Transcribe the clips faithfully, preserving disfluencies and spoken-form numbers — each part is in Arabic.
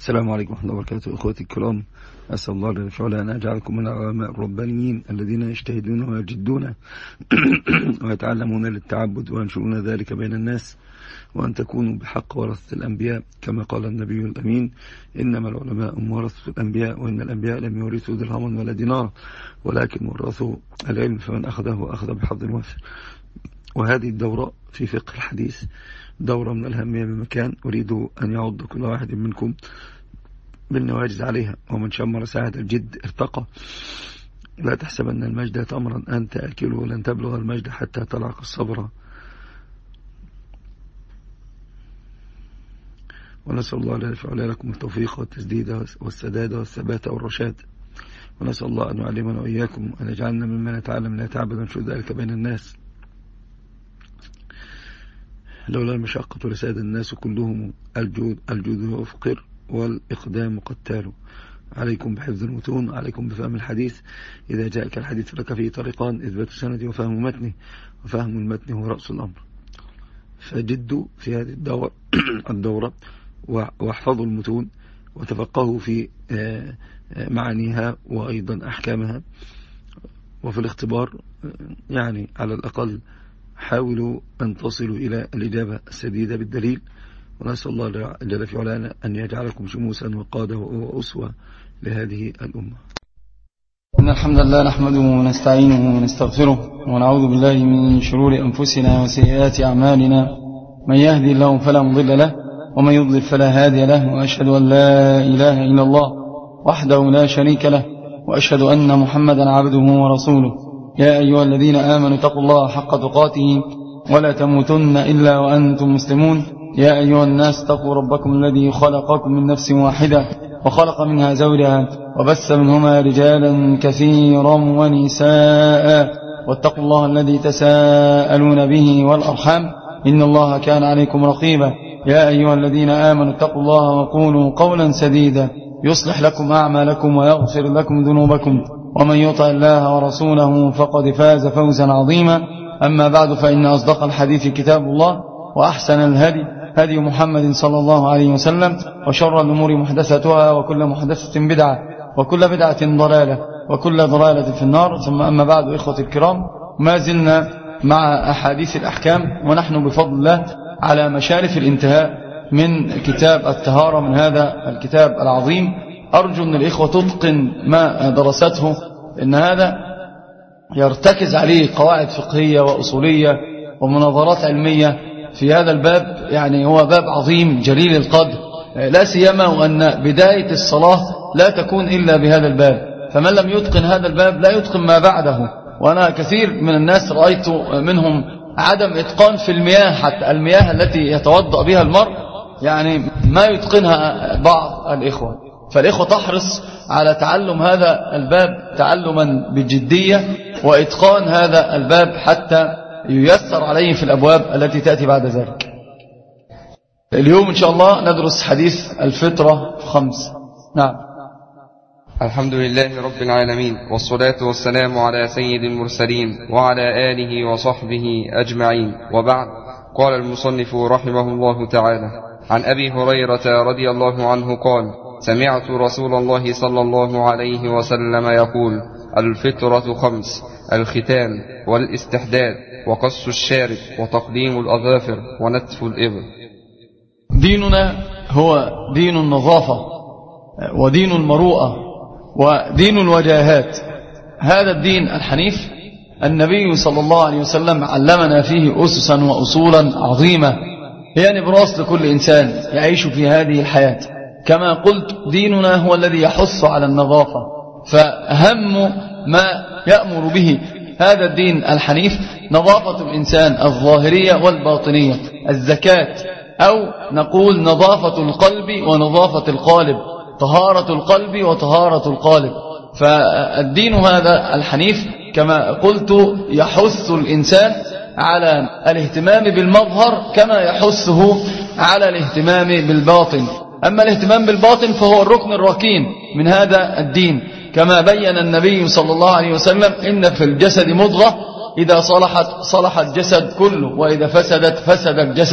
السلام عليكم ورحمة الله وبركاته. إخوتي الكرام، أسأل الله جل وعلا أن أجعلكم من العلماء الربانيين الذين يجتهدون ويجدون ويتعلمون للتعبد وينشرون ذلك بين الناس، وأن تكونوا بحق ورثة الأنبياء كما قال النبي الأمين: إنما العلماء ورثة الأنبياء، وإن الأنبياء لم يورثوا درهما ولا دينارا ولكن ورثوا العلم، فمن أخذه أخذ بحظ وافر. وهذه الدورة في فقه الحديث دورة من الأهمية بمكان، أريد أن يعض كل واحد منكم بالنواجذ عليها، ومن شمر ساعة الجد ارتقى. لا تحسبن المجد تمرا أنت أكله، ولن تبلغ المجد حتى تلعق الصبر. ونسأل الله أن يفعل لكم التوفيق والتسديد والسداد والثبات والرشاد، ونسأل الله أن يعلمنا وإياكم أن يجعلنا ممن يتعلم لا يتعبد ونشر ذلك بين الناس. لولا المشقة لساد الناس كلهم، الجود الجود هو فقر والإقدام قتال. عليكم بحفظ المتون، عليكم بفهم الحديث. إذا جاءك الحديث لك فيه طريقان: إثبات السند وفهم متنه، وفهم المتن هو رأس الأمر. فجدوا في هذه الدورة الدورة واحفظوا المتون وتفقهوا في معانيها وأيضا أحكامها، وفي الاختبار يعني على الأقل حاولوا أن تصلوا إلى الإجابة السديدة بالدليل. ونسأل الله جل في علاه أن يجعلكم شموسا وقادة وأسوة لهذه الأمة. إن الحمد لله نحمده ونستعينه ونستغفره، ونعوذ بالله من شرور أنفسنا وسيئات أعمالنا. من يهدي الله فلا مضل له، ومن يضلل فلا هادي له. وأشهد أن لا إله إلا الله وحده لا شريك له، وأشهد أن محمدا عبده ورسوله. يا أيها الذين آمنوا اتقوا الله حق تقاته ولا تموتن إلا وأنتم مسلمون. يا أيها الناس اتقوا ربكم الذي خلقكم من نفس واحدة وخلق منها زوجها وبث منهما رجالا كثيرا ونساء، واتقوا الله الذي تساءلون به والأرحام، إن الله كان عليكم رقيبا. يا أيها الذين آمنوا اتقوا الله وقولوا قولا سديدا يصلح لكم أعمالكم ويغفر لكم ذنوبكم، ومن يطع الله ورسوله فقد فاز فوزا عظيما. أما بعد، فإن أصدق الحديث كتاب الله، وأحسن الهدي هدي محمد صلى الله عليه وسلم، وشر الأمور محدثاتها، وكل محدثة بدعة، وكل بدعة ضلالة، وكل ضلالة في النار. ثم أما بعد، إخوتي الكرام، ما زلنا مع أحاديث الأحكام، ونحن بفضل الله على مشارف الانتهاء من كتاب الطهارة، من هذا الكتاب العظيم. أرجو أن الإخوة تتقن ما درسته، إن هذا يرتكز عليه قواعد فقهية وأصولية ومناظرات علمية في هذا الباب. يعني هو باب عظيم جليل القدر، لا سيما وأن بداية الصلاة لا تكون إلا بهذا الباب، فمن لم يتقن هذا الباب لا يتقن ما بعده. وأنا كثير من الناس رأيت منهم عدم إتقان في المياه، حتى المياه التي يتوضأ بها المرء يعني ما يتقنها بعض الإخوة. فالإخوة تحرص على تعلم هذا الباب تعلما بجدية وإتقان هذا الباب حتى ييسر عليه في الأبواب التي تأتي بعد ذلك. اليوم إن شاء الله ندرس حديث الفطرة خمس. نعم. الحمد لله رب العالمين، والصلاة والسلام على سيد المرسلين وعلى آله وصحبه أجمعين، وبعد. قال المصنف رحمه الله تعالى: عن أبي هريرة رضي الله عنه قال: سمعت رسول الله صلى الله عليه وسلم يقول: الفطرة خمس: الختان والاستحداد وقص الشارب وتقديم الأظافر ونتف الإبر. ديننا هو دين النظافة ودين المروءة ودين الوجاهات. هذا الدين الحنيف النبي صلى الله عليه وسلم علمنا فيه أسسا وأصولا عظيمة هي نبراس لكل إنسان يعيش في هذه الحياة. كما قلت، ديننا هو الذي يحث على النظافة، فأهم ما يأمر به هذا الدين الحنيف نظافة الإنسان الظاهرية والباطنية، الزكاة، أو نقول نظافة القلب ونظافة القالب، طهارة القلب وطهارة القالب. فالدين هذا الحنيف كما قلت يحث الإنسان على الاهتمام بالمظهر كما يحثه على الاهتمام بالباطن. أما الاهتمام بالباطن فهو الركن الركين من هذا الدين، كما بين النبي صلى الله عليه وسلم: إن في الجسد مضغة إذا صلحت صلح الجسد كله، وإذا فسدت فسد الجسد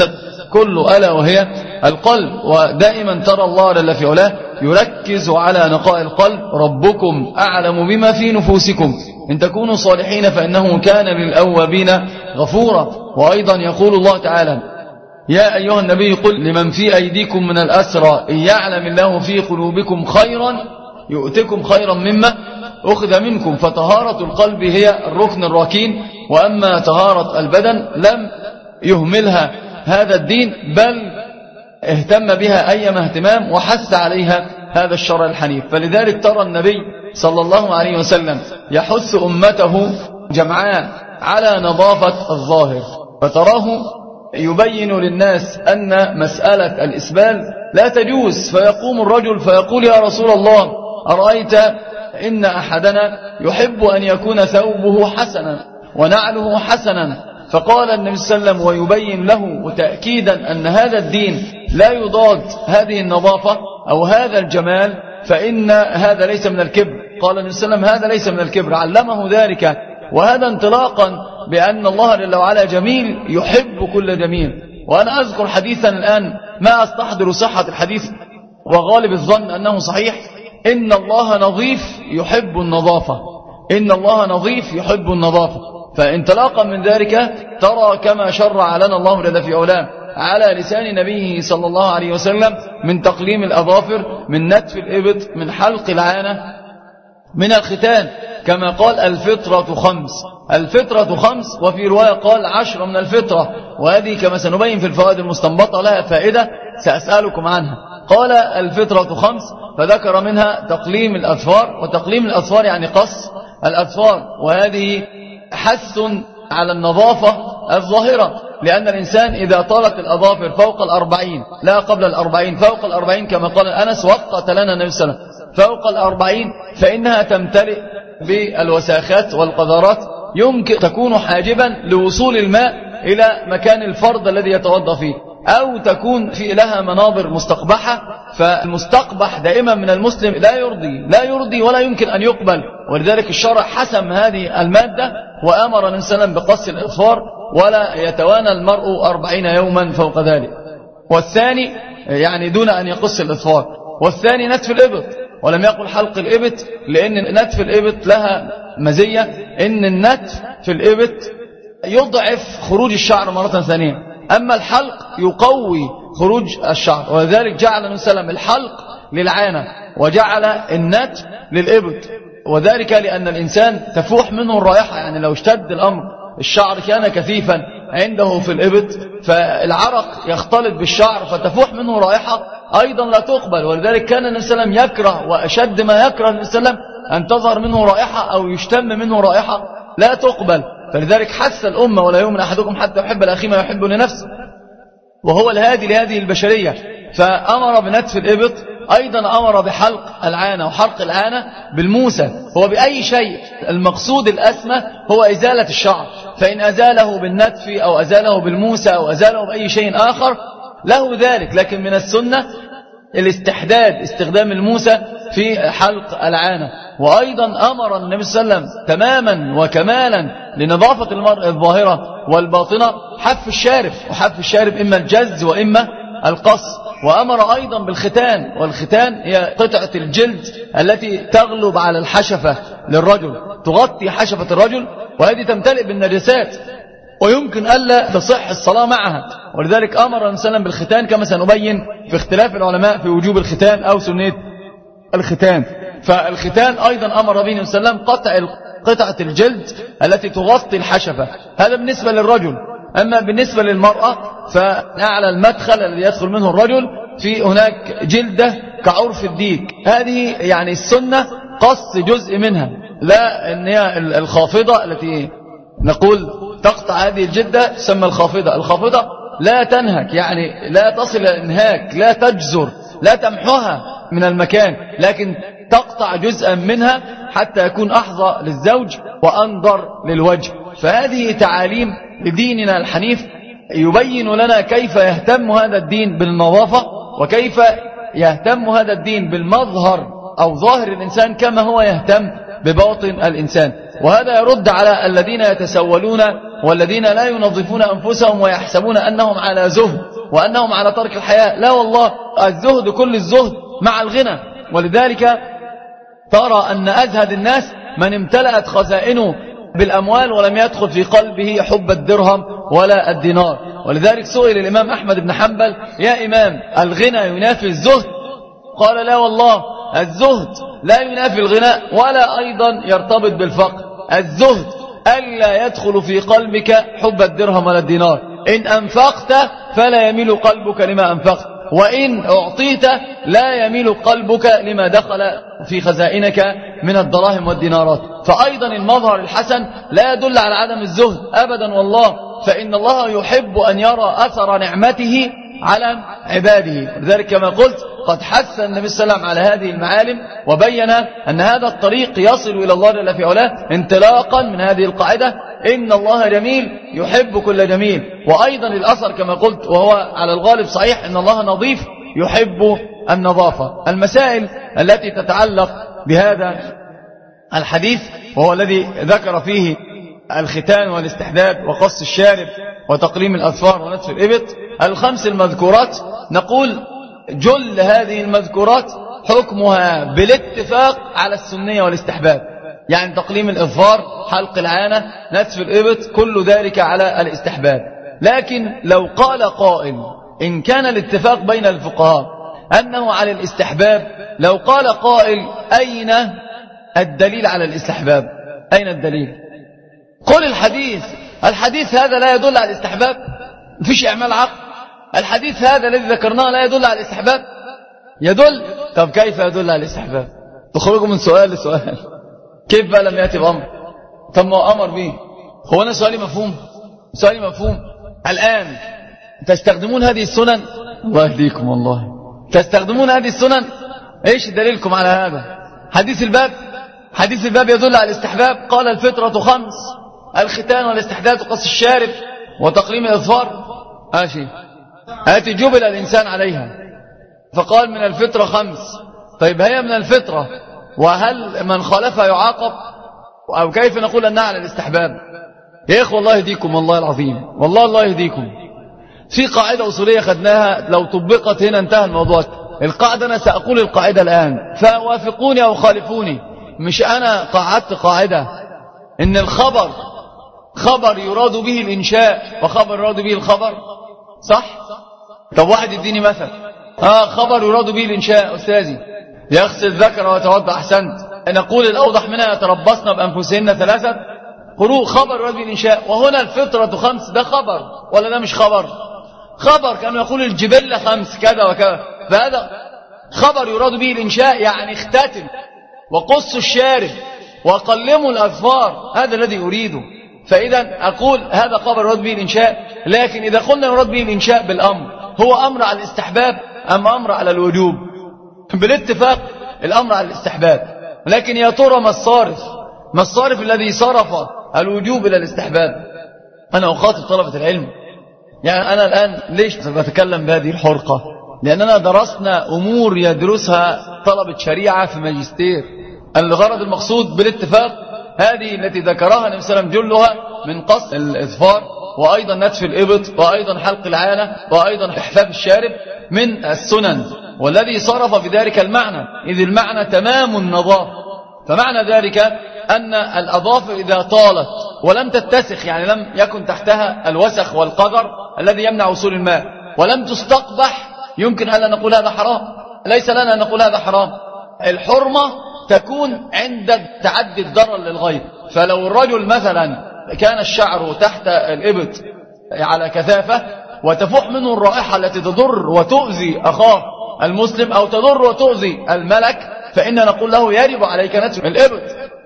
كله ألا وهي القلب. ودائما ترى الله جل في علاه يركز على نقاء القلب. ربكم أعلم بما في نفوسكم إن تكونوا صالحين فإنه كان للأوابين غفورا. وأيضا يقول الله تعالى يا أيها النبي قل لمن في أيديكم من الأسرى إن يعلم الله في قلوبكم خيرا يؤتكم خيرا مما أخذ منكم. فطهارة القلب هي الركن الركين، وأما طهارة البدن لم يهملها هذا الدين بل اهتم بها أيما اهتمام وحث عليها هذا الشرع الحنيف. فلذلك ترى النبي صلى الله عليه وسلم يحث أمته جمعاء على نظافة الظاهر، فتراه يبين للناس أن مسألة الإسبال لا تجوز. فيقوم الرجل فيقول يا رسول الله أرأيت إن أحدنا يحب أن يكون ثوبه حسنا ونعله حسنا. فقال النبي صلى الله عليه وسلم ويبين له تأكيدا أن هذا الدين لا يضاد هذه النظافة أو هذا الجمال، فإن هذا ليس من الكبر. قال النبي صلى الله عليه وسلم هذا ليس من الكبر، علمه ذلك. وهذا انطلاقا بأن الله جل وعلا جميل يحب كل جميل. وأنا أذكر حديثا الآن ما أستحضر صحة الحديث وغالب الظن أنه صحيح: إن الله نظيف يحب النظافة، إن الله نظيف يحب النظافة. فانطلاقا من ذلك ترى كما شرع لنا الله جل في علاه على لسان نبيه صلى الله عليه وسلم من تقليم الأظافر، من نتف الإبط، من حلق العانة، من الختان، كما قال الفطرة خمس. الفطرة خمس، وفي رواية قال عشر من الفطرة، وهذه كما سنبين في الفوائد المستنبطة لها فائدة سأسألكم عنها. قال الفطرة خمس، فذكر منها تقليم الأظفار، وتقليم الأظفار يعني قص الأظفار، وهذه حث على النظافة الظاهرة، لأن الإنسان إذا طالت الأظافر فوق الأربعين، لا قبل الأربعين، فوق الأربعين كما قال أنس وقت لنا النبي صلى الله عليه وسلم فوق الأربعين، فإنها تمتلئ بالوساخات والقذرات، يمكن تكون حاجبا لوصول الماء إلى مكان الفرض الذي يتوضأ فيه، أو تكون في لها مناظر مستقبحة. فالمستقبح دائما من المسلم لا يرضي لا يرضي ولا يمكن أن يقبل، ولذلك الشرع حسم هذه المادة وأمر النبي صلى الله عليه وسلم بقص الأظفار، ولا يتوانى المرء أربعين يوما فوق ذلك. والثاني يعني دون أن يقص الأظفار. والثاني نتف الإبط، ولم يقل حلق الإبط، لأن نتف الإبط لها مزية، إن النتف في الإبط يضعف خروج الشعر مرة ثانية، أما الحلق يقوي خروج الشعر. وذلك جعل النبي صلى الله عليه وسلم الحلق للعانة وجعل النتف للإبط، وذلك لأن الإنسان تفوح منه الرائحة. يعني لو اشتد الأمر الشعر كان كثيفا عنده في الإبط، فالعرق يختلط بالشعر فتفوح منه رائحة أيضا لا تقبل. ولذلك كان النبي صلى الله عليه وسلم يكره، وأشد ما يكره النبي صلى الله عليه وسلم أن تظهر منه رائحة أو يشتم منه رائحة لا تقبل. فلذلك حث الأمة ولا يؤمن أحدكم حتى يحب لأخيه ما يحب لنفسه، وهو الهادي لهذه البشرية. فأمر بنتف الإبط، أيضا أمر بحلق العانة، وحلق العانة بالموسى هو بأي شيء. المقصود الأسمى هو إزالة الشعر، فإن أزاله بالنتف أو أزاله بالموسى أو أزاله بأي شيء آخر له ذلك. لكن من السنة الاستحداد، استخدام الموسى في حلق العانة. وأيضا أمر النبي صلى الله عليه وسلم تماما وكمالا لنظافة المرء الظاهرة والباطنة حف الشارب، وحف الشارب إما الجز وإما القص. وأمر أيضا بالختان، والختان هي قطعة الجلد التي تغلب على الحشفة للرجل، تغطي حشفة الرجل، وهذه تمتلئ بالنجاسات ويمكن ألا تصح الصلاة معها. ولذلك أمر النبي صلى الله عليه وسلم بالختان، كما سنبين في اختلاف العلماء في وجوب الختان أو سنة الختان. فالختان أيضا أمر به النبي صلى الله عليه وسلم قطع قطعة الجلد التي تغطي الحشفة، هذا بالنسبة للرجل. أما بالنسبة للمرأة فأعلى المدخل الذي يدخل منه الرجل في هناك جلدة كعرف الديك، هذه يعني السنة قص جزء منها، لا أن هي الخافضة التي نقول تقطع هذه الجلدة تسمى الخافضة. الخافضة لا تنهك، يعني لا تصل إلى الانهاك، لا تجزر، لا تمحوها من المكان، لكن تقطع جزءا منها حتى يكون أحظى للزوج وأنظر للوجه. فهذه تعاليم لديننا الحنيف يبين لنا كيف يهتم هذا الدين بالنظافة، وكيف يهتم هذا الدين بالمظهر أو ظاهر الإنسان كما هو يهتم بباطن الإنسان. وهذا يرد على الذين يتسولون والذين لا ينظفون أنفسهم ويحسبون أنهم على زهد وأنهم على ترك الحياة. لا والله، الزهد كل الزهد مع الغنى. ولذلك ترى أن أزهد الناس من امتلأت خزائنه بالأموال ولم يدخل في قلبه حب الدرهم ولا الدينار. ولذلك سئل الإمام أحمد بن حنبل: يا إمام، الغنى ينافي الزهد؟ قال: لا والله، الزهد لا ينافي الغنى ولا أيضا يرتبط بالفقر. الزهد ألا يدخل في قلبك حب الدرهم ولا الدينار. إن أنفقت فلا يميل قلبك لما أنفقت، وإن أعطيت لا يميل قلبك لما دخل في خزائنك من الدراهم والدينارات. فأيضا المظهر الحسن لا يدل على عدم الزهد أبدا والله، فإن الله يحب أن يرى أثر نعمته على عباده. لذلك كما قلت قد حث النبي صلى الله عليه وسلم على هذه المعالم، وبين أن هذا الطريق يصل إلى الله جل في علاه انطلاقا من هذه القاعدة: إن الله جميل يحب كل جميل. وأيضا الأثر كما قلت وهو على الغالب صحيح: إن الله نظيف يحب النظافة. المسائل التي تتعلق بهذا الحديث وهو الذي ذكر فيه الختان والاستحداد وقص الشارب وتقليم الأظفار ونتف الإبط، الخمس المذكورات، نقول جل هذه المذكورات حكمها بالاتفاق على السنية والاستحباب. يعني تقليم الإظفار، حلق العانة، نتف الإبط، كل ذلك على الاستحباب. لكن لو قال قائل إن كان الاتفاق بين الفقهاء أنه على الاستحباب، لو قال قائل أين الدليل على الاستحباب؟ أين الدليل؟ قل الحديث الحديث هذا لا يدل على الاستحباب، مفيش إعمال عقل. الحديث هذا الذي ذكرناه لا يدل على الاستحباب؟ يدل. طب كيف يدل على الاستحباب؟ تخرجوا من سؤال لسؤال. كيف بقى لم يأتي بأمر؟ طب ما أمر به. هو أنا سؤالي مفهوم؟ سؤالي مفهوم. الآن تستخدمون هذه السنن، الله يهديكم والله، تستخدمون هذه السنن، ايش دليلكم على هذا؟ حديث الباب حديث الباب يدل على الاستحباب. قال الفطرة خمس: الختان والاستحداد وقص الشارب وتقليم الأظفار. ماشي، هاتي جبل الإنسان عليها، فقال من الفطرة خمس. طيب هي من الفطرة، وهل من خالفها يعاقب؟ أو كيف نقول أنها على الاستحباب؟ يا إخوة الله يهديكم والله العظيم، والله الله يهديكم. في قاعدة أصولية خدناها لو طبقت هنا انتهى الموضوع. القاعدة أنا سأقول القاعدة الآن، فوافقوني أو خالفوني. مش أنا قاعدت قاعدة إن الخبر خبر يراد به الإنشاء وخبر يراد به الخبر، صح؟ طب واحد يديني مثل. آه خبر يراد به الإنشاء أستاذي، يغسل ذكر ويتوضأ. أحسنت. نقول الأوضح منها: يتربصن بأنفسهن ثلاثة قروء. خبر يراد به الإنشاء. وهنا الفطرة خمس، ده خبر ولا ده مش خبر؟ خبر. كانوا يقول الجبلة خمس كذا وكذا، فهذا خبر يراد به الإنشاء، يعني اختتم وقص الشارب وقلموا الأظفار، هذا الذي أريده. فإذا أقول هذا خبر يراد به الإنشاء. لكن إذا قلنا يراد به الإنشاء بالأمر، هو أمر على الاستحباب أم أمر على الوجوب؟ بالاتفاق الأمر على الاستحباب. لكن يا ترى ما الصارف ما الصارف الذي صرف الوجوب إلى الاستحباب؟ أنا أخاطب طلبة العلم. يعني أنا الآن ليش بتكلم بهذه الحرقة؟ لأننا درسنا أمور يدرسها طلبة شريعة في ماجستير. الغرض المقصود بالاتفاق هذه التي ذكرها النبي صلى الله عليه وسلم جلها من قص الإظفار، وأيضا نتف الإبط، وأيضا حلق العانة، وأيضا إحفاف الشارب من السنن، والذي صرف بذلك المعنى، إذ المعنى تمام النظافة. فمعنى ذلك أن الأظافر إذا طالت ولم تتسخ، يعني لم يكن تحتها الوسخ والقذر الذي يمنع وصول الماء، ولم تستقبح، يمكن أن نقول هذا حرام. ليس لنا أن نقول هذا حرام. الحرمة تكون عند تعدي الضرر للغير. فلو الرجل مثلا كان الشعر تحت الإبط على كثافة وتفوح منه الرائحة التي تضر وتؤذي أخاه المسلم أو تضر وتؤذي الملك، فإن نقول له يجب عليك نتف الإبط.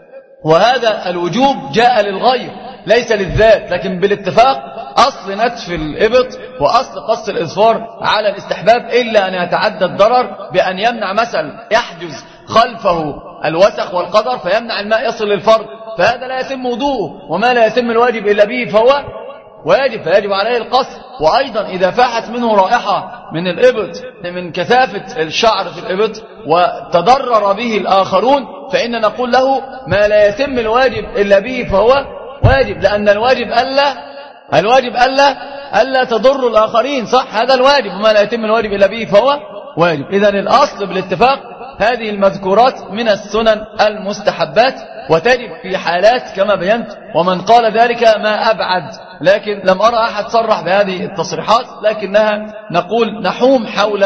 وهذا الوجوب جاء للغير ليس للذات، لكن بالاتفاق أصل نتف الإبط وأصل قص الإظفار على الاستحباب، إلا أن يتعدى الضرر بأن يمنع مثلا يحجز خلفه الوسخ والقدر فيمنع الماء يصل للفرد، فهذا لا يتم وضوءه. وما لا يتم الواجب إلا به فهو واجب، فيجب عليه القص. وأيضا إذا فاحت منه رائحة من الإبط من كثافة الشعر في الإبط وتضرر به الآخرون، فإن نقول له ما لا يتم الواجب إلا به فهو واجب، لأن الواجب ألا الواجب ألا ألا تضر الآخرين، صح؟ هذا الواجب، وما لا يتم الواجب إلا به فهو واجب. إذن الأصل بالاتفاق هذه المذكورات من السنن المستحبات، وتجب في حالات كما بينت، ومن قال ذلك ما أبعد، لكن لم أرى أحد صرح بهذه التصريحات، لكنها نقول نحوم حول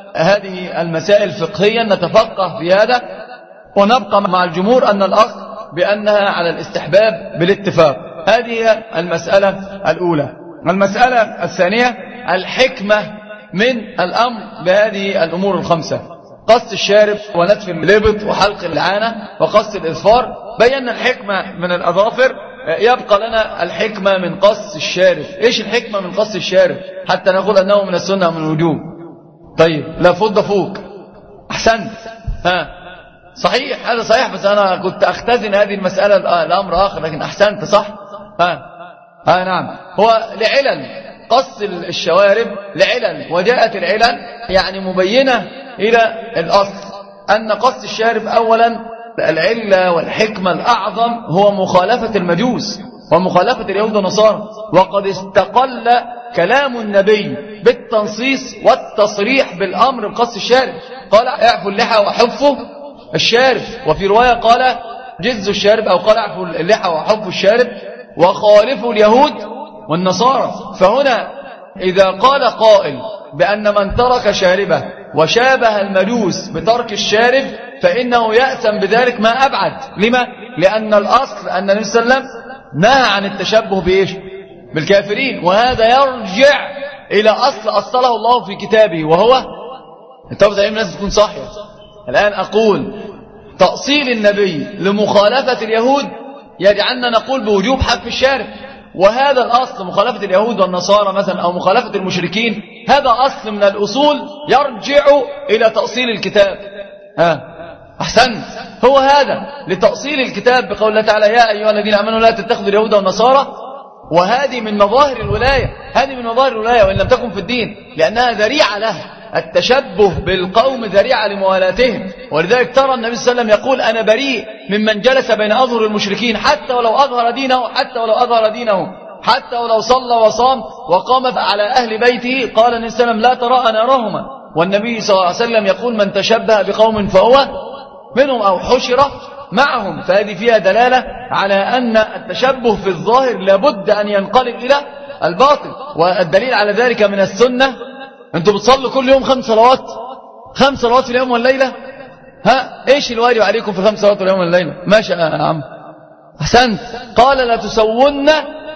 هذه المسائل فقهيا نتفقه في هذا، ونبقى مع الجمهور أن الأصل بأنها على الاستحباب بالاتفاق. هذه المسألة الأولى. المسألة الثانية الحكمة من الأمر بهذه الأمور الخمسة: قص الشارب ونتف الإبط وحلق العانة وقص الإظفار. بينا الحكمة من الأظافر، يبقى لنا الحكمة من قص الشارب. إيش الحكمة من قص الشارب حتى نقول أنه من السنة ومن الوجوب؟ طيب لا فض فوق، أحسنت، ها صحيح، هذا صحيح، بس أنا كنت أختزن هذه المسألة الأمر آخر، لكن أحسنت صح، ها ها نعم. هو لعلل قص الشوارب لعلل، وجاءت العلل يعني مبينة إلى الأصل أن قص الشارب أولا العلة والحكمة الأعظم هو مخالفة المجوس ومخالفة اليهود والنصارى، وقد استقل كلام النبي بالتنصيص والتصريح بالأمر بقص الشارب. قال اعفوا اللحى وحفوا الشارب، وفي رواية قال جزوا الشارب، أو قال اعفوا اللحى وحفوا الشارب وخالفوا اليهود والنصارى. فهنا إذا قال قائل بأن من ترك شاربه وشابه المجوس بترك الشارب فإنه يأثم بذلك ما أبعد. لما؟ لأن الأصل أن النبي صلى الله عليه وسلم نهى عن التشبه بإيش؟ بالكافرين، وهذا يرجع إلى أصل أصله الله في كتابه، وهو التوبة علم الناس تكون صحيح. الآن أقول تأصيل النبي لمخالفة اليهود يجعلنا نقول بوجوب حذف الشارب، وهذا الأصل مخالفة اليهود والنصارى مثلا أو مخالفة المشركين، هذا أصل من الأصول يرجع إلى تأصيل الكتاب. ها أحسن، هو هذا لتأصيل الكتاب بقول الله تعالى يا أيها الذين آمنوا لا تتخذوا اليهود والنصارى، وهذه من مظاهر الولاية، هذه من مظاهر الولاية وإن لم تكن في الدين، لأنها ذريعة له. التشبه بالقوم ذريعة لموالاتهم، ولذلك ترى النبي صلى الله عليه وسلم يقول أنا بريء ممن جلس بين أظهر المشركين حتى ولو أظهر دينه، حتى ولو أظهر دينه، حتى ولو صلى وصام وقام على أهل بيته. قال النبي صلى الله عليه وسلم لا تراءى نارهما، والنبي صلى الله عليه وسلم يقول من تشبه بقوم فهو منهم أو حشر معهم. فهذه فيها دلالة على أن التشبه في الظاهر لابد أن ينقلب إلى الباطل، والدليل على ذلك من السنة. أنتوا بتصلوا كل يوم خمس صلوات خمس صلوات في اليوم والليلة، ها إيش الواجب عليكم في خمس صلوات في اليوم والليلة؟ ما شاء يا عم أحسنت. قال لا تسون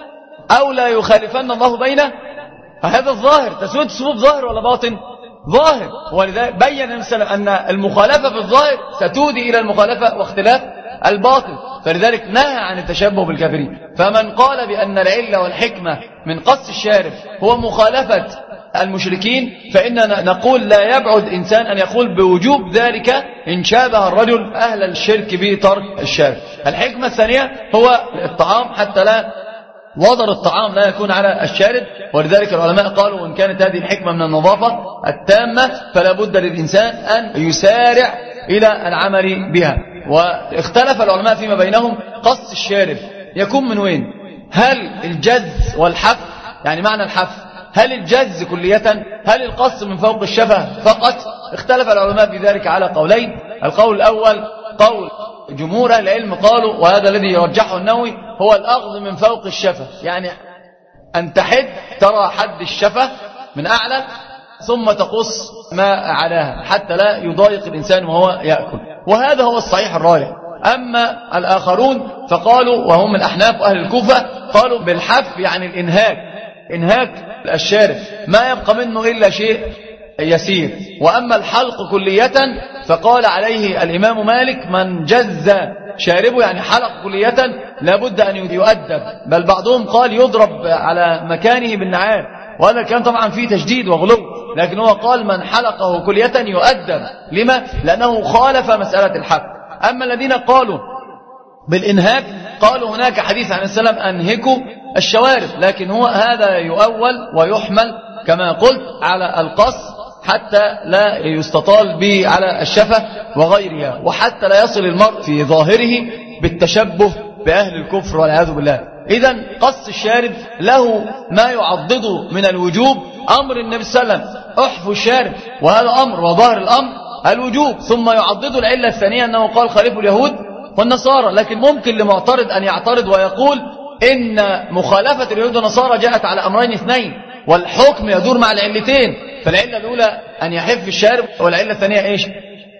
أو لا يخالفن الله بينه، هذا الظاهر. تسوية الصفوف ظاهر ولا باطن؟ ظاهر. ولذلك بين مثلا أن المخالفة في الظاهر ستودي إلى المخالفة واختلاف الباطن، فلذلك نهى عن التشبه بالكافرين. فمن قال بأن العلة والحكمة من قص الشارب هو مخالفة المشركين، فإننا نقول لا يبعد إنسان أن يقول بوجوب ذلك إن شابه الرجل أهل الشرك بترك الشارب. الحكمة الثانية هو الطعام، حتى لا وضر الطعام لا يكون على الشارب، ولذلك العلماء قالوا وإن كانت هذه الحكمة من النظافة التامة فلا بد للإنسان أن يسارع إلى العمل بها. واختلف العلماء فيما بينهم قص الشارب يكون من وين؟ هل الجز والحف؟ يعني معنى الحف هل الجز كلية؟ هل القص من فوق الشفة فقط؟ اختلف العلماء في ذلك على قولين. القول الأول قول جمهور أهل العلم قالوا، وهذا الذي يرجحه النووي، هو الأخذ من فوق الشفة، يعني أن تحد ترى حد الشفة من أعلى ثم تقص ما علاها حتى لا يضايق الإنسان وهو يأكل، وهذا هو الصحيح الراجح. أما الآخرون فقالوا، وهم الأحناف وأهل الكوفة، قالوا بالحف يعني الإنهاك، إنهاك الشارب ما يبقى منه إلا شيء يسير. وأما الحلق كلية فقال عليه الإمام مالك من جز شاربه يعني حلق كلية لابد أن يؤدب، بل بعضهم قال يضرب على مكانه بالنعال، وهذا كان طبعا فيه تشديد وغلو، لكن هو قال من حلقه كلية يؤدب. لما؟ لأنه خالف مسألة الحق. أما الذين قالوا بالإنهاك قالوا هناك حديث عن السلام أنهكوا الشوارب، لكن هو هذا يؤول ويحمل كما قلت على القص حتى لا يستطال به على الشفة وغيرها، وحتى لا يصل المرء في ظاهره بالتشبه بأهل الكفر والعياذ بالله. إذن قص الشارب له ما يعضده من الوجوب أمر النبي صلى الله عليه وسلم احفوا الشارب، وهذا أمر، وظاهر الأمر الوجوب. ثم يعضده العلة الثانية أنه قال خالفوا اليهود والنصارى. لكن ممكن لمعترض أن يعترض ويقول إن مخالفة اليهود والنصارى جاءت على أمرين اثنين، والحكم يدور مع العلتين. فالعلة الأولى أن يحف الشارب، والعلة الثانية إيش؟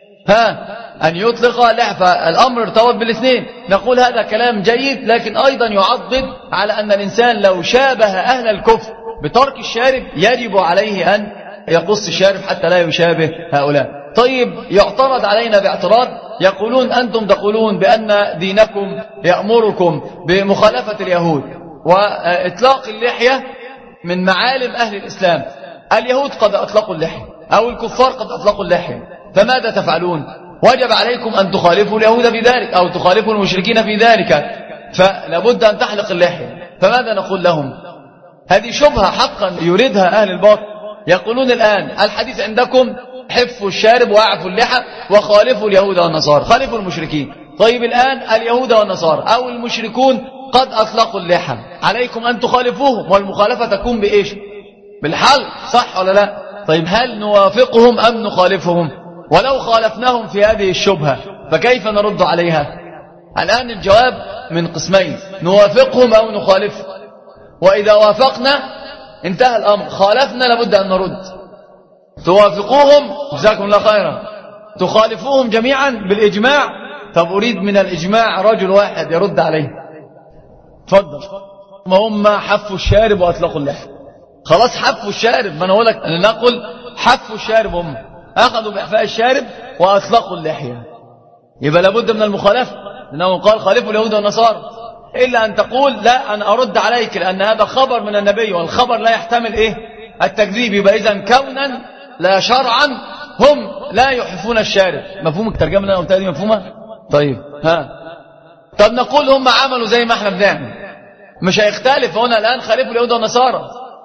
ها أن يطلق لحفة. الأمر ارتبط بالاثنين. نقول هذا كلام جيد، لكن أيضا يعضد على أن الإنسان لو شابه أهل الكفر بترك الشارب يجب عليه أن يقص الشارب حتى لا يشابه هؤلاء. طيب يعترض علينا باعتراض، يقولون أنتم تقولون بأن دينكم يأمركم بمخالفة اليهود وإطلاق اللحية من معالم أهل الإسلام. اليهود قد أطلقوا اللحية أو الكفار قد أطلقوا اللحية، فماذا تفعلون؟ وجب عليكم أن تخالفوا اليهود في ذلك أو تخالفوا المشركين في ذلك، فلابد أن تحلق اللحية. فماذا نقول لهم؟ هذه شبهة حقا يريدها أهل الباطل. يقولون الآن الحديث عندكم حفوا الشارب وأعفوا اللحى وخالفوا اليهود والنصارى، خالفوا المشركين. طيب الآن اليهود والنصارى أو المشركون قد أطلقوا اللحى، عليكم أن تخالفوهم، والمخالفة تكون بإيش؟ بالحل، صح ولا لا؟ طيب هل نوافقهم أم نخالفهم؟ ولو خالفناهم في هذه الشبهة فكيف نرد عليها؟ الآن الجواب من قسمين، نوافقهم أو نخالفهم. وإذا وافقنا انتهى الأمر، خالفنا لابد أن نرد. توافقوهم جزاكم الله خيرا، تخالفوهم جميعا بالإجماع. طب أريد من الإجماع رجل واحد يرد عليه. تفضل. ما هم حفوا الشارب وأطلقوا اللحية، خلاص حفوا الشارب. ما أنا أقول لك نقول حفوا الشارب، هم أخذوا بإحفاء الشارب وأطلقوا اللحية، يبقى لابد من المخالفة، لأنه قال خالفوا اليهود والنصارى. إلا أن تقول لا أنا أرد عليك لأن هذا خبر من النبي، والخبر لا يحتمل إيه؟ التكذيب. يبقى إذن كونا لا شرعا هم لا يحفون الشارب. مفهوم الترجمة اللي أنا قلتها دي مفهومة؟ طيب ها، طب نقول هم عملوا زي ما احنا بنعمل، مش هيختلف هنا الآن خالفوا اليهود والنصارى.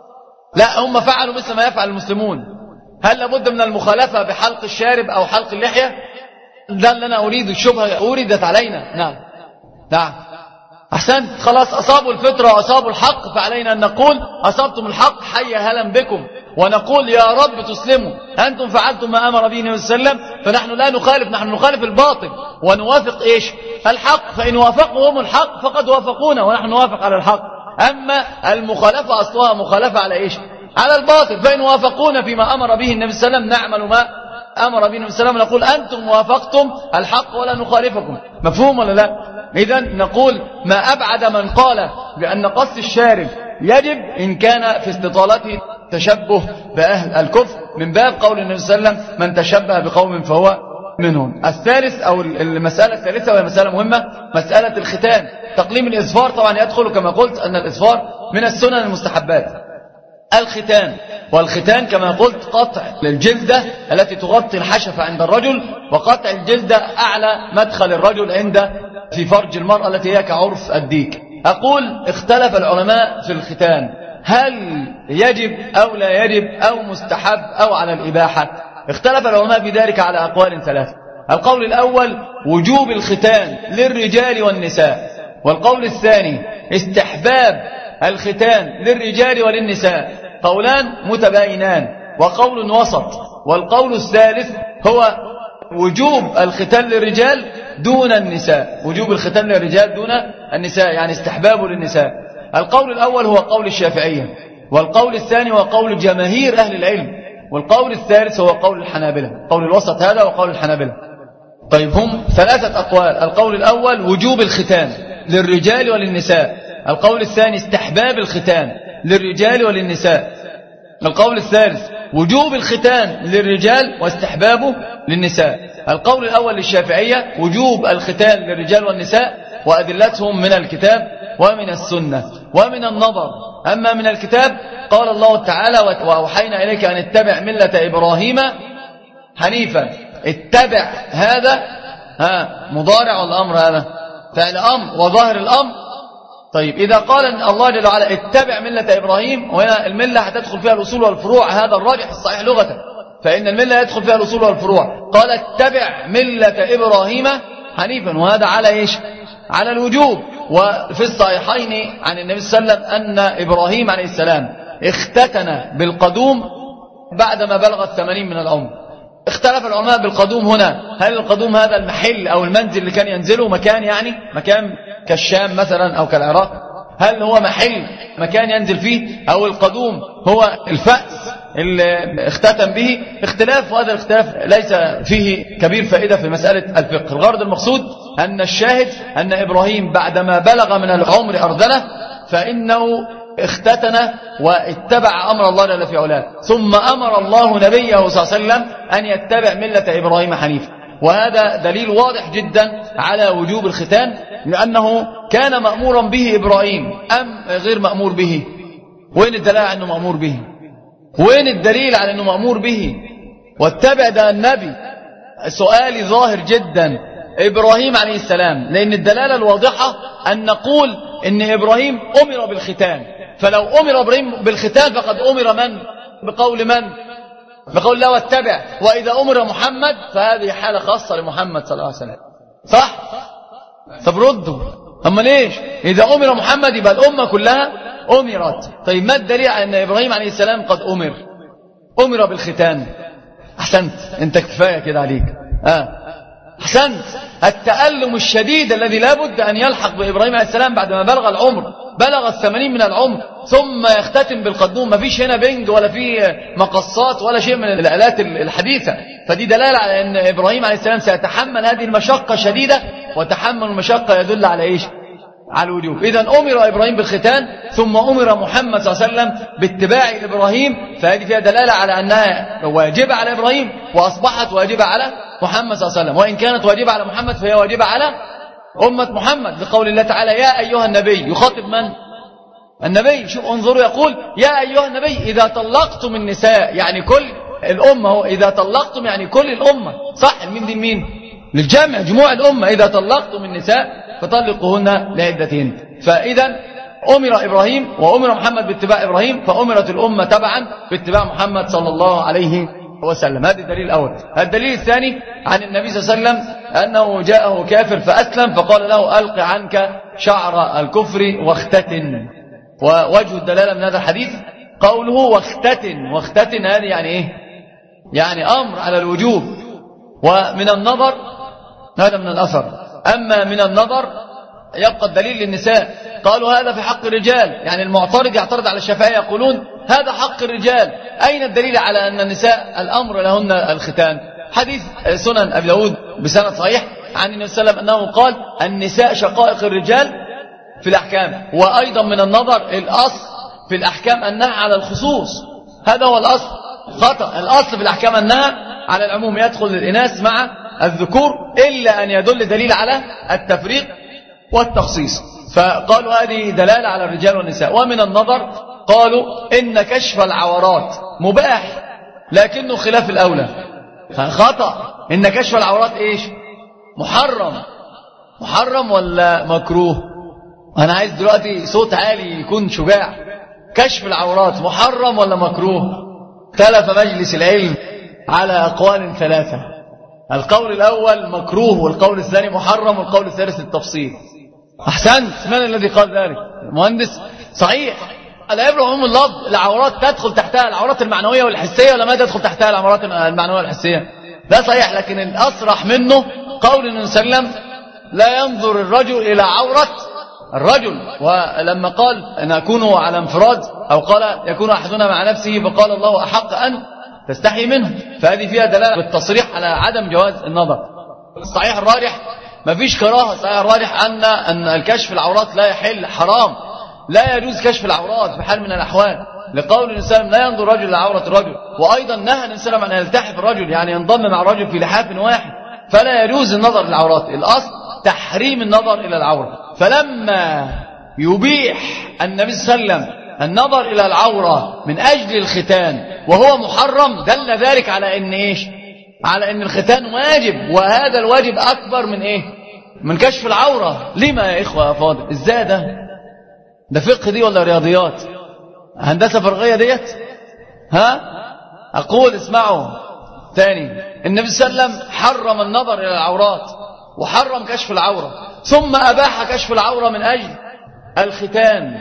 لا، هم فعلوا مثل ما يفعل المسلمون. هل لابد من المخالفة بحلق الشارب أو حلق اللحية؟ ده اللي أنا أريد، الشبهة أوردت علينا. نعم نعم أحسنت، خلاص أصابوا الفطرة وأصابوا الحق، فعلينا أن نقول أصبتم الحق حي هلا بكم، ونقول يا رب تسلموا، أنتم فعلتم ما أمر به النبي صلى الله عليه وسلم. فنحن لا نخالف، نحن نخالف الباطل ونوافق إيش؟ الحق. فإن وافقوا هم الحق فقد وافقونا ونحن نوافق على الحق. أما المخالفة أصلها مخالفة على إيش؟ على الباطل. فإن وافقونا فيما أمر به النبي صلى الله عليه وسلم نعمل ما أمر به النبي صلى الله عليه وسلم، نقول أنتم وافقتم الحق ولا نخالفكم. مفهوم ولا لا؟ إذن نقول ما أبعد من قال بأن قص الشارب يجب إن كان في استطالته تشبه بأهل الكفر، من باب قول النبي صلى الله عليه وسلم من تشبه بقوم فهو منهم. الثالث أو المسألة الثالثة وهي مسألة مهمة، مسألة الختان. تقليم الإظفار طبعا يدخل كما قلت أن الإظفار من السنن المستحبات. الختان، والختان كما قلت قطع الجلدة التي تغطي الحشفة عند الرجل، وقطع الجلدة أعلى مدخل الرجل عند في فرج المرأة التي هي كعرف الديك. أقول اختلف العلماء في الختان، هل يجب أو لا يجب أو مستحب أو على الإباحة. اختلف العلماء بذلك على أقوال ثلاثة. القول الأول وجوب الختان للرجال والنساء، والقول الثاني استحباب الختان للرجال وللنساء. قولان متباينان وقول وسط. والقول الثالث هو وجوب الختان للرجال دون النساء، وجوب الختان للرجال دون النساء، يعني استحبابه للنساء. القول الأول هو قول الشافعية، والقول الثاني هو قول جماهير أهل العلم، والقول الثالث هو قول الحنابلة. قول الوسط هذا وقول الحنابلة. طيب هم ثلاثة أقوال. القول الأول وجوب الختان للرجال وللنساء، القول الثاني استحباب الختان للرجال وللنساء، القول الثالث وجوب الختان للرجال واستحبابه للنساء. القول الأول للشافعية وجوب الختان للرجال والنساء، وأدلتهم من الكتاب ومن السنة ومن النظر. أما من الكتاب قال الله تعالى وأوحينا إليك أن اتبع ملة إبراهيم حنيفا. اتبع هذا ها مضارع والأمر هذا فعل أمر وظاهر الأمر. طيب إذا قال الله جل وعلا اتبع ملة إبراهيم، وهنا الملة هتدخل فيها الأصول والفروع، هذا الراجح الصحيح لغة، فإن الملة يدخل فيها الأصول والفروع. قال اتبع ملة إبراهيم حنيفا، وهذا على إيش؟ على الوجوب. وفي الصحيحين عن النبي صلى الله عليه وسلم أن إبراهيم عليه السلام اختتن بالقدوم بعدما بلغ الثمانين من العمر. اختلف العلماء بالقدوم هنا، هل القدوم هذا المحل أو المنزل اللي كان ينزله، مكان يعني مكان كالشام مثلا أو كالعراق، هل هو محل مكان ينزل فيه، أو القدوم هو الفأس اللي اختتم به؟ اختلاف، وهذا الاختلاف ليس فيه كبير فائدة في مسألة الفقه. الغرض المقصود أن الشاهد أن إبراهيم بعدما بلغ من العمر أرذله فإنه اختتن واتبع أمر الله جل في علاه، ثم أمر الله نبيه صلى الله عليه وسلم أن يتبع ملة إبراهيم حنيفا. وهذا دليل واضح جدا على وجوب الختان، لأنه كان مأمورا به إبراهيم أم غير مأمور به؟ وين الدليل على أنه مأمور به؟ وين الدليل على أنه مأمور به؟ واتبع ده النبي. سؤالي ظاهر جدا، إبراهيم عليه السلام، لأن الدلالة الواضحة أن نقول أن إبراهيم أمر بالختان، فلو أمر إبراهيم بالختان فقد أمر من؟ بقول من؟ بقول الله واتبع. وإذا أمر محمد فهذه حالة خاصة لمحمد صلى الله عليه وسلم، صح؟ طب ردوا، أما ليش؟ إذا أمر محمد يبقى الأمة كلها أمرت. طيب ما الدليل على أن إبراهيم عليه السلام قد أمر أمر بالختان؟ أحسنت، أنت كفاية كده عليك. آه. أحسنت. التألم الشديد الذي لا بد أن يلحق بإبراهيم عليه السلام بعدما بلغ العمر، بلغ الثمانين من العمر، ثم يختتم بالقدوم. ما فيش هنا بنج ولا في مقصات ولا شيء من الآلات الحديثة، فدي دلالة على أن إبراهيم عليه السلام سيتحمل هذه المشقة الشديدة، وتحمل المشقة يدل على إيش؟ على الوجوب. إذن أمر إبراهيم بالختان، ثم أمر محمد صلى الله عليه وسلم باتباع إبراهيم، فهذه فيها دلالة على أنها واجبة على إبراهيم وأصبحت واجبة على محمد صلى الله عليه وسلم. وإن كانت واجبة على محمد فهي واجبة على أمة محمد، لقول الله تعالى يا أيها النبي. يخاطب من؟ النبي. شوف انظروا، يقول يا أيها النبي إذا طلقتم النساء، يعني كل الأمة. إذا طلقتم يعني كل الأمة، صح؟ المين دي مين؟ للجمع، جموع الأمة. إذا طلقتم النساء فطلقوهن لعدتهن. فإذا أمر إبراهيم وأمر محمد باتباع إبراهيم، فأمرت الأمة تبعا باتباع محمد صلى الله عليه وسلم. هذا الدليل الأول. الدليل الثاني عن النبي صلى الله عليه وسلم أنه جاءه كافر فأسلم، فقال له ألق عنك شعر الكفر واختتن. ووجه الدلالة من هذا الحديث قوله واختتن. واختتن هذه يعني إيه؟ يعني أمر على الوجوب. ومن النظر، هذا من الأثر. أما من النظر يبقى الدليل للنساء. قالوا هذا في حق الرجال، يعني المعترض يعترض على الشافعية يقولون هذا حق الرجال. أين الدليل على أن النساء الأمر لهن الختان؟ حديث سنن أبي داود بسند صحيح عن النبي صلى الله عليه وسلم أنه قال النساء شقائق الرجال في الأحكام. وأيضا من النظر الأصل في الأحكام أنها على الخصوص، هذا هو الأصل. خطأ. الأصل في الأحكام أنها على العموم، يدخل الإناث مع الذكور، إلا أن يدل دليل على التفريق والتخصيص. فقالوا هذه دلالة على الرجال والنساء. ومن النظر قالوا إن كشف العورات مباح لكنه خلاف الأولى. خطأ. إن كشف العورات إيش؟ محرم. محرم ولا مكروه؟ أنا عايز دلوقتي صوت عالي يكون شجاع. كشف العورات محرم ولا مكروه؟ اختلف مجلس العلم على أقوال ثلاثة. القول الأول مكروه، والقول الثاني محرم، والقول الثالث التفصيل. أحسنت. من الذي قال ذلك؟ المهندس. صحيح. لا يبلغ عموم اللفظ. العورات تدخل تحتها العورات المعنوية والحسية، ولا ما تدخل تحتها العورات المعنوية والحسية؟ لا صحيح. لكن الأصرح منه قول النبي صلى الله عليه وسلم لا ينظر الرجل إلى عورة الرجل. ولما قال أن يكونوا على انفراد، أو قال يكون أحدنا مع نفسه، فقال الله أحق أن تستحي منه. فهذه فيها دلالة بالتصريح على عدم جواز النظر. الصحيح الراجح ما فيش كراهة. الصحيح الراجح أن أن الكشف العورات لا يحل، حرام، لا يجوز كشف العورات بحال من الأحوال، لقول الإنسان لا ينظر الرجل إلى عورة الرجل. وأيضا نهى الإنسان عن أن يلتحف الرجل، يعني ينضم مع الرجل في لحاف واحد، فلا يجوز النظر للعورات. الأصل تحريم النظر إلى العورة. فلما يبيح النبي صلى الله عليه وسلم النظر إلى العورة من أجل الختان وهو محرم، دل ذلك على أن إيش؟ على أن الختان واجب، وهذا الواجب أكبر من إيه؟ من كشف العورة. لما يا إخوة يا فاضل؟ إزاي ده؟ ده فقه دي ولا رياضيات؟ هندسة فرغية ديت؟ ها؟ أقول اسمعوا تاني. النبي صلى الله عليه وسلم حرم النظر إلى العورات وحرم كشف العورة، ثم أباح كشف العورة من أجل الختان،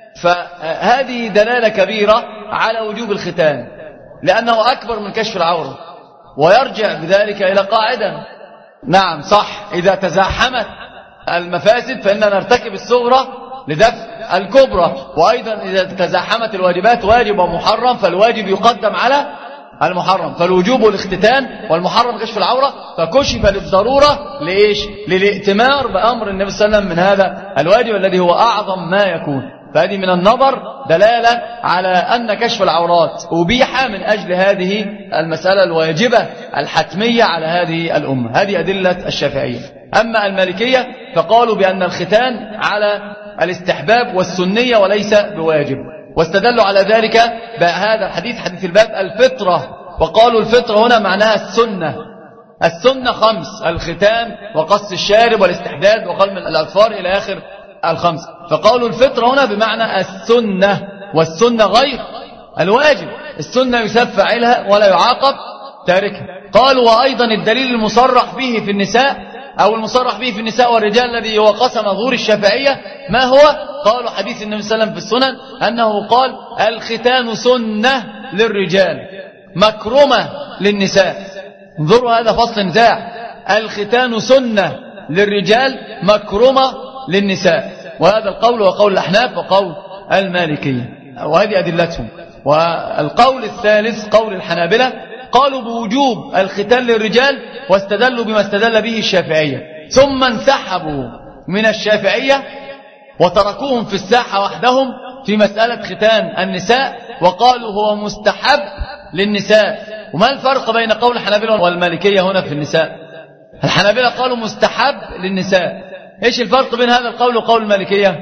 فهذه دلالة كبيرة على وجوب الختان لأنه أكبر من كشف العورة، ويرجع بذلك إلى قاعدة. نعم صح، إذا تزاحمت المفاسد فإننا نرتكب الصغرى لدفع الكبرى، وأيضا إذا تزاحمت الواجبات واجب ومحرم فالواجب يقدم على المحرم، فالوجوب الاختتان والمحرم كشف العورة، فكشف للضرورة لإيش؟ للائتمار بأمر النبي صلى الله عليه وسلم من هذا الواجب الذي هو أعظم ما يكون. فهذه من النظر دلالة على أن كشف العورات أبيح من أجل هذه المسألة الواجبة الحتمية على هذه الأمة. هذه أدلة الشافعية. أما المالكية فقالوا بأن الختان على الاستحباب والسنية وليس بواجب، واستدلوا على ذلك بهذا الحديث حديث الباب الفطرة، وقالوا الفطرة هنا معناها السنة. السنة خمس: الختان وقص الشارب والاستحداد وقلم الأظفار إلى آخر الخمس، فقالوا الفطرة هنا بمعنى السنة، والسنة غير الواجب. السنة يساب فاعلها ولا يعاقب تاركها. قالوا وأيضا الدليل المصرح به في النساء أو المصرح به في النساء والرجال الذي هو قسم ظهور الشافعية ما هو؟ قالوا حديث النبي صلى الله عليه وسلم في السنن أنه قال الختان سنة للرجال مكرمة للنساء. انظروا هذا فصل نزاع، الختان سنة للرجال مكرمة للنساء، وهذا القول وقول الأحناف وقول المالكية، وهذه أدلتهم. والقول الثالث قول الحنابلة، قالوا بوجوب الختان للرجال واستدلوا بما استدل به الشافعية، ثم انسحبوا من الشافعية وتركوهم في الساحة وحدهم في مسألة ختان النساء، وقالوا هو مستحب للنساء. وما الفرق بين قول الحنابلة والمالكية هنا في النساء؟ الحنابلة قالوا مستحب للنساء، ايش الفرق بين هذا القول وقول المالكية؟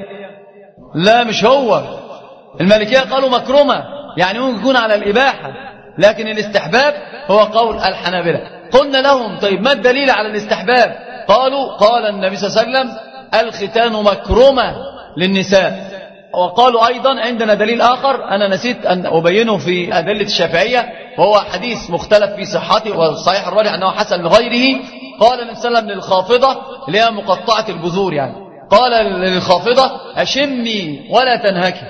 لا مش هو، المالكية قالوا مكرمة يعني ممكن يكون على الإباحة، لكن الاستحباب هو قول الحنابلة. قلنا لهم طيب ما الدليل على الاستحباب؟ قالوا قال النبي صلى الله عليه وسلم الختان مكرمة للنساء. وقالوا أيضا عندنا دليل آخر أنا نسيت أن أبينه في أدلة الشافعية، وهو حديث مختلف في صحته والصحيح الراجح أنه حسن لغيره. قال النبي صلى الله عليه وسلم للخافضة اللي هي مقطعة البذور، يعني قال للخافضة أشمي ولا تنهكي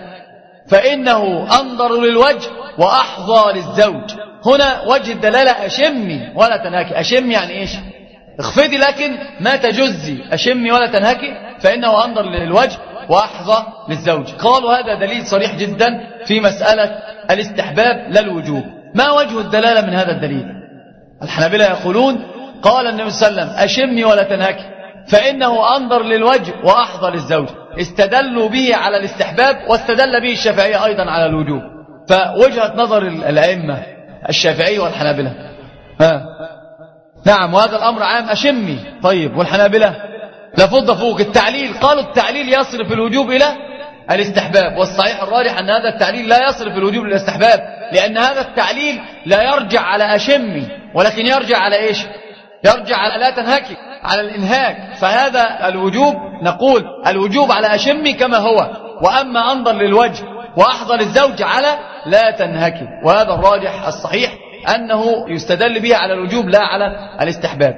فإنه أنظر للوجه وأحظى للزوج. هنا وجه الدلالة أشمي ولا تنهكي، أشمي يعني إيش؟ اخفضي لكن ما تجزي، أشمي ولا تنهكي فإنه أنظر للوجه وأحظى للزوج. قالوا هذا دليل صريح جدا في مسألة الاستحباب لا الوجوب. ما وجه الدلالة من هذا الدليل؟ الحنابلة يقولون قال النبي صلى الله عليه وسلم أشمي ولا تنهكي فإنه أنظر للوجه وأحظى للزوج، استدلوا به على الاستحباب واستدل به الشافعية أيضا على الوجوب. فوجهة نظر الأئمة الشافعي والحنابلة ها نعم، وهذا الأمر عام أشمي. طيب والحنابلة لفض فوق التعليل، قالوا التعليل يصرف الوجوب إلى الاستحباب، والصحيح الراجح أن هذا التعليل لا يصرف الوجوب إلى الاستحباب، لأن هذا التعليل لا يرجع على أشمي ولكن يرجع على إيش؟ يرجع على لا تنهكي، على الإنهاك. فهذا الوجوب نقول الوجوب على أشمي كما هو، وأما أنظر للوجه وأحظى للزوج على لا تنهكي، وهذا الراجح الصحيح أنه يستدل به على الوجوب لا على الاستحباب.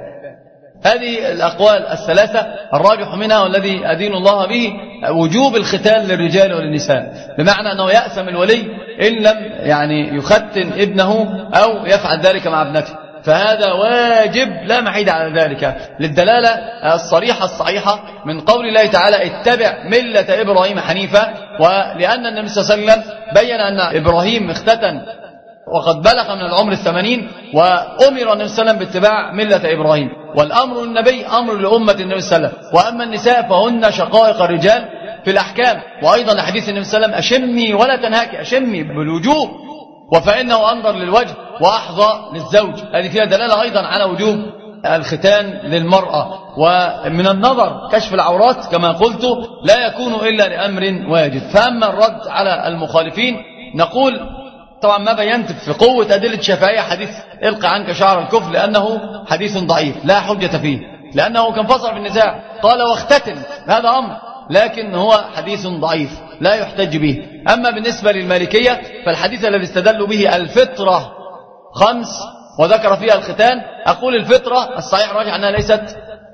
هذه الأقوال الثلاثة الراجح منها والذي أدين الله به وجوب الختان للرجال وللنساء، بمعنى أنه يأثم الولي إن لم يعني يختن ابنه أو يفعل ذلك مع ابنته، فهذا واجب لا محيد على ذلك، للدلالة الصريحة الصحيحة من قول الله تعالى اتبع ملة إبراهيم حنيفا. ولأن النبي صلى الله عليه وسلم بين أن إبراهيم اختتن وقد بلغ من العمر الثمانين، وأمر النبي صلى الله عليه وسلم باتباع ملة إبراهيم، والأمر النبي أمر لأمة النبي صلى الله عليه وسلم. وأما النساء فهن شقائق الرجال في الأحكام. وأيضا حديث النبي صلى الله عليه وسلم أشمي ولا تنهكي، أشمي بالوجوب، وفإنه أنظر للوجه وأحظى للزوج. هذه فيها دلالة أيضا على وجوب الختان للمرأة. ومن النظر كشف العورات كما قلت لا يكون إلا لأمر واجب. فأما الرد على المخالفين نقول طبعا ما بينت في قوة أدلة الشافعية حديث القى عنك شعر الكفر، لأنه حديث ضعيف لا حجة فيه، لأنه كان فصل في النزاع قال واختتن، هذا أمر لكن هو حديث ضعيف لا يحتج به. أما بالنسبة للمالكية فالحديث الذي استدلوا به الفطرة خمس وذكر فيها الختان، أقول الفطرة الصحيح راجع أنها ليست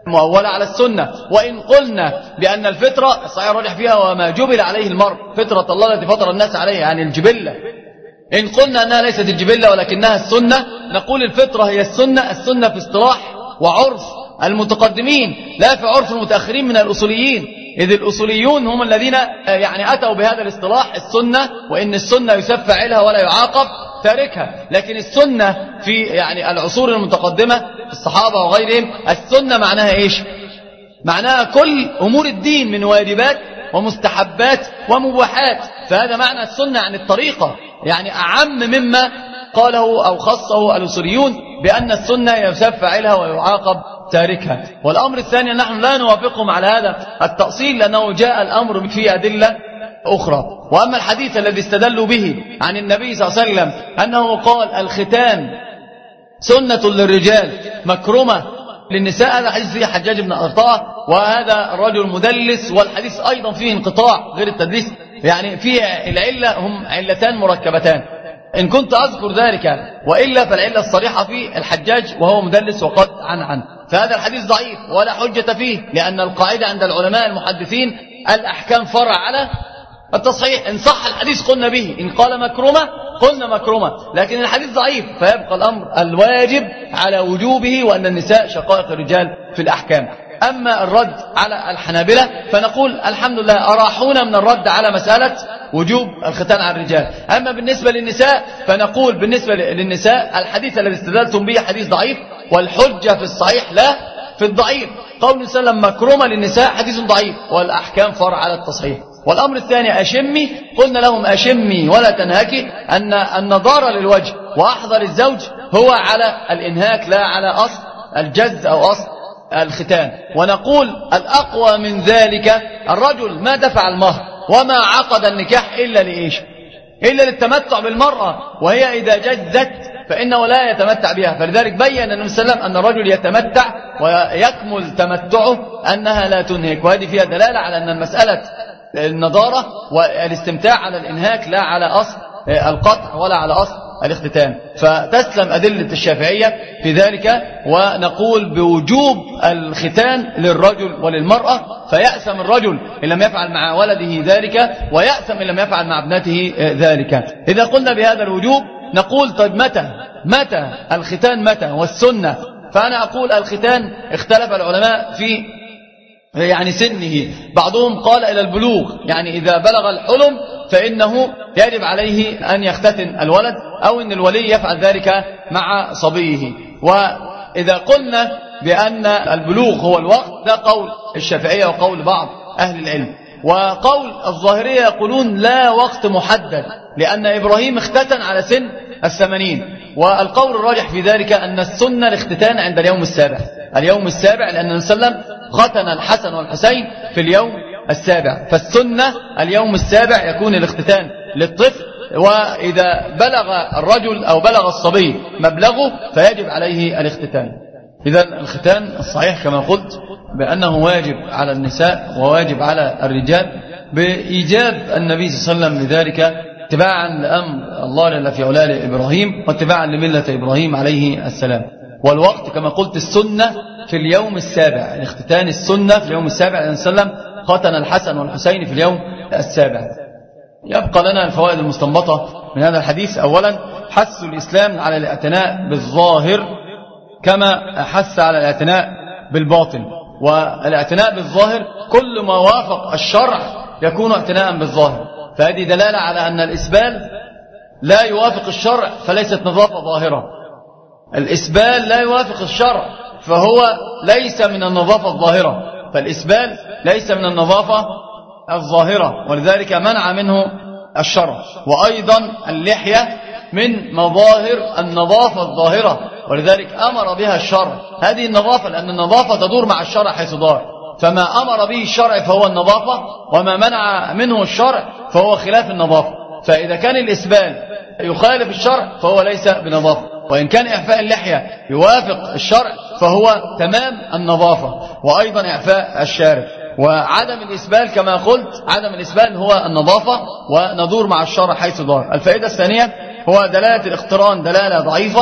مؤولة على السنة. وإن قلنا بأن الفطرة الصحيح الراجح فيها وما جبل عليه المرء فطرة الله التي فطر الناس عليها، يعني الجبلة. إن قلنا أنها ليست الجبلة ولكنها السنة، نقول الفطرة هي السنة. السنة في اصطلاح وعرف المتقدمين لا في عرف المتأخرين من الأصوليين، إذ الأصوليون هم الذين يعني أتوا بهذا الاصطلاح السنة، وإن السنة يسب فاعلها ولا يعاقب تاركها. لكن السنة في يعني العصور المتقدمة الصحابة وغيرهم، السنة معناها إيش؟ معناها كل أمور الدين من واجبات ومستحبات ومباحات. فهذا معنى السنة عن الطريقة، يعني أعم مما قاله أو خصه الأصوليون بأن السنة يسب فاعلها ويعاقب تاركها. والأمر الثاني نحن لا نوافقهم على هذا التأصيل، لأنه جاء الأمر في أدلة أخرى. وأما الحديث الذي استدلوا به عن النبي صلى الله عليه وسلم أنه قال الختان سنة للرجال مكرمة للنساء، هذا حديث فيه حجاج بن أرطاة، وهذا الرجل مدلس، والحديث أيضا فيه انقطاع غير التدليس، يعني فيه العلة هم علتان مركبتان إن كنت أذكر ذلك، وإلا فالعلة الصريحة فيه الحجاج وهو مدلس وقد عن عن فهذا الحديث ضعيف ولا حجة فيه، لأن القاعدة عند العلماء المحدثين الأحكام فرع على التصحيح. إن صح الحديث قلنا به، إن قال مكرمة قلنا مكرمة، لكن الحديث ضعيف، فيبقى الأمر الواجب على وجوبه، وأن النساء شقائق الرجال في الأحكام. أما الرد على الحنابلة فنقول الحمد لله أراحونا من الرد على مسألة وجوب الختان على الرجال. أما بالنسبة للنساء فنقول بالنسبة للنساء الحديث الذي استدلتم به حديث ضعيف، والحجة في الصحيح لا في الضعيف. قول النبي صلى الله عليه وسلم مكرمة للنساء حديث ضعيف، والأحكام فرع على التصحيح. والأمر الثاني أشمي، قلنا لهم أشمي ولا تنهكي، أن النظارة للوجه وأحضر الزوج هو على الإنهاك لا على أصل الجز أو أصل الختان. ونقول الأقوى من ذلك الرجل ما دفع المهر وما عقد النكاح إلا لإيش؟ إلا للتمتع بالمرأة، وهي إذا جزت فإنه لا يتمتع بها. فلذلك بيّن النبي صلى الله عليه وسلم أن الرجل يتمتع ويكمل تمتعه أنها لا تنهك، وهذه فيها دلالة على أن المسألة النظارة والاستمتاع على الإنهاك لا على أصل القطع ولا على أصل الاختتان. فتسلم أدلة الشافعية في ذلك، ونقول بوجوب الختان للرجل وللمرأة، فيأثم الرجل إن لم يفعل مع ولده ذلك، ويأثم إن لم يفعل مع ابنته ذلك. إذا قلنا بهذا الوجوب نقول طيب متى متى الختان متى والسنة؟ فأنا أقول الختان اختلف العلماء في يعني سنه. بعضهم قال إلى البلوغ، يعني إذا بلغ الحلم فإنه يجب عليه أن يختتن الولد، أو أن الولي يفعل ذلك مع صبيه. وإذا قلنا بأن البلوغ هو الوقت، ده قول الشافعية وقول بعض أهل العلم. وقول الظاهرية يقولون لا وقت محدد، لأن إبراهيم اختتن على سن الثمانين. والقول الراجح في ذلك أن السنة الاختتان عند اليوم السابع، اليوم السابع، لأن النبي صلى الله عليه وسلم ختن الحسن والحسين في اليوم السابع، فالسنة اليوم السابع يكون الاختتان للطفل. وإذا بلغ الرجل أو بلغ الصبي مبلغه فيجب عليه الاختتان. إذا الختان الصحيح كما قلت بأنه واجب على النساء وواجب على الرجال، بإيجاب النبي صلى الله عليه وسلم لذلك اتباعا لأمر الله جل في علاه لإبراهيم، واتباعا لملة إبراهيم عليه السلام. والوقت كما قلت السنة في اليوم السابع، الاختتان السنة في اليوم السابع، لأن صلى الله عليه وسلم ختن الحسن والحسين في اليوم السابع. يبقى لنا الفوائد المستنبطة من هذا الحديث. أولا حث الإسلام على الاعتناء بالظاهر كما حث على الاعتناء بالباطن. والاعتناء بالظاهر كل ما وافق الشرع يكون اعتناء بالظاهر، فهذه دلالة على أن الإسبال لا يوافق الشرع فليست نظافة ظاهرة. الإسبال لا يوافق الشرع فهو ليس من النظافة الظاهرة، فالإسبال ليس من النظافة الظاهرة، ولذلك منع منه الشرع. وأيضا اللحية من مظاهر النظافة الظاهرة، ولذلك أمر بها الشرع هذه النظافة، لأن النظافة تدور مع الشرع حيث دار، فما أمر به الشرع فهو النظافة، وما منع منه الشرع فهو خلاف النظافة. فإذا كان الإسبال يخالف الشرع فهو ليس بنظافة، وإن كان إعفاء اللحية يوافق الشرع فهو تمام النظافة. وأيضا إعفاء الشارب. وعدم الإسبال كما قلت عدم الإسبال هو النظافة، وندور مع الشرع حيث دار. الفائدة الثانية هو دلالة الاقتران دلالة ضعيفة،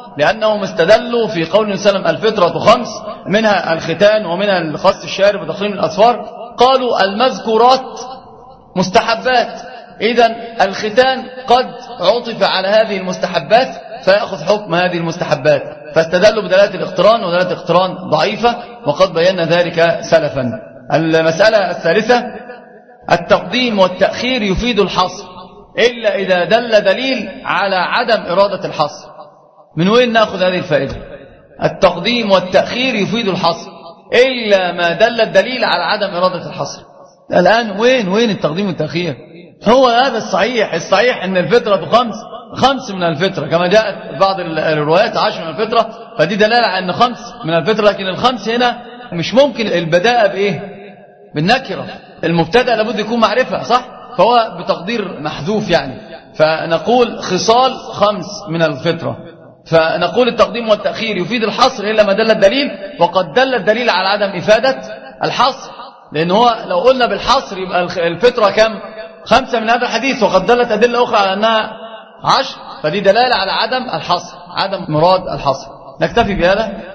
لأنهم استدلوا في قول النبي صلى الله عليه وسلم الفطرة خمس، منها الختان ومنها قص الشارب وتقليم الأظفار، قالوا المذكورات مستحبات، إذن الختان قد عطف على هذه المستحبات فيأخذ حكم هذه المستحبات، فاستدلوا بدلالة الاقتران، ودلالة الاقتران ضعيفة وقد بينا ذلك سلفا. المسألة الثالثة التقديم والتأخير يفيد الحصر إلا إذا دل دليل على عدم إرادة الحصر. من وين نأخذ هذه الفائدة؟ التقديم والتأخير يفيد الحصر إلا ما دل الدليل على عدم إرادة الحصر. الآن وين وين التقديم والتأخير؟ هو هذا الصحيح. الصحيح أن الفطرة خمس خمس من الفطرة كما جاءت بعض الروايات عشر من الفطرة، فدي دلالة على أن خمس من الفطرة، لكن الخمس هنا مش ممكن البداءة بإيه؟ بالنكرة. المبتدأ لابد يكون معرفة صح؟ فهو بتقدير محذوف يعني، فنقول خصال خمس من الفطرة، فنقول التقديم والتأخير يفيد الحصر إلا ما دل الدليل، وقد دل الدليل على عدم إفادة الحصر، لأن هو لو قلنا بالحصر يبقى الفطرة كم؟ خمسة من هذا الحديث، وقد دلت أدلة أخرى على أنها عشر، فدي دلالة على عدم الحصر، عدم مراد الحصر. نكتفي بهذا.